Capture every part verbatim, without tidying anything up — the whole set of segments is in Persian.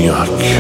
هونیاک.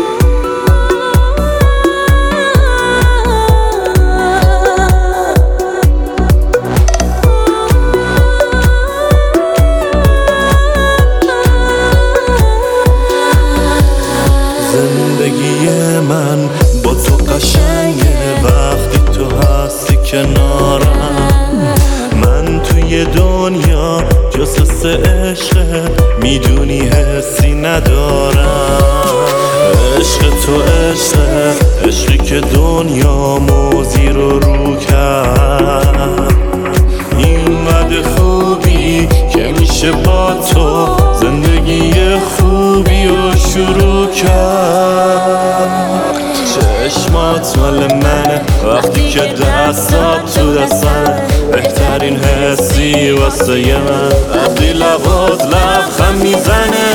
زندگی من با تو قشنگه وقتی تو هستی کنارم. من توی دنیا جز حس عشقه میدونی حسی ندارم. عشق تو عشقه، عشقی که دنیا موزی رو رو کرد. اینقدر خوبی که میشه با تو زندگی خوبی رو شروع کرد. چشمات مال منه وقتی که دستات تو دستم، بهترین حسی واسه من وقتی لبات لبخند میزنه.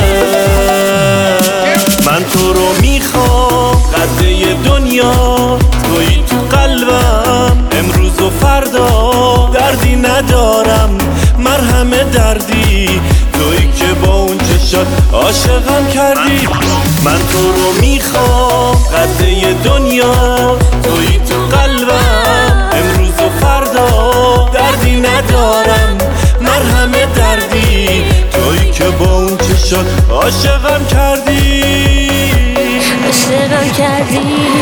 من تو رو میخوام قده دنیا، تویی تو قلبم امروز و فردا. دردی ندارم مرهم دردی، تویی که با اون چشات عاشقم کردی. من تو رو میخوام قده دنیا، تویی تو قلبم امروز و فردا. دردی ندارم مرهم دردی، تویی که با اون چشات عاشقم کردی. عاشقم کردی.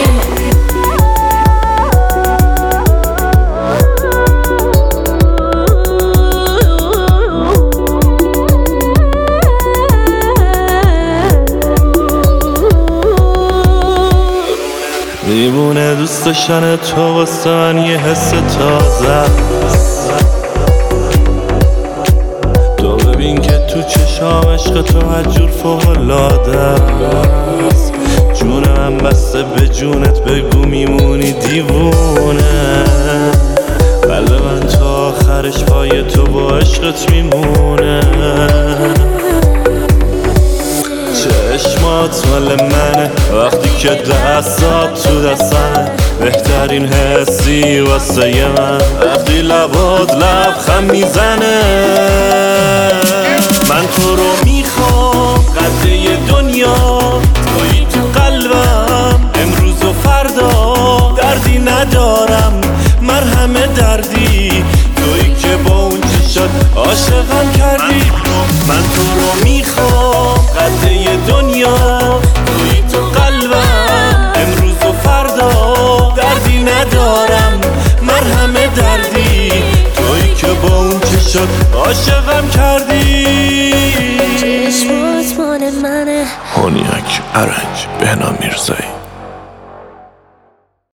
دیوونه دوست داشتن تو واسه من یه حس تازه است. تو ببین که تو چشام عشق تو هرجور فوق‌العاده است. جونم بسته به جونت، بگو میمونی دیوونه. قلب من تا آخرش پای تو با عشقت میمونه. چشمات مال منه وقتی که دستات تو دستم، بهترین حسی واسه من وقتی لبات لبخند میزنه. من تو رو میخوام قده دنیا، تویی تو قلبم امروز و فردا. دردی ندارم مرهم دردی، تویی که با اون چشات عاشقم کردی. من تو رو میخوام قده دنیا، تویی تو قلبم امروز و فردا. دردی ندارم مرهم دردی، تویی که با اون چشات عاشقم کردی. چشمات مال منه. هونیاک ارنج بهنام میرزایی.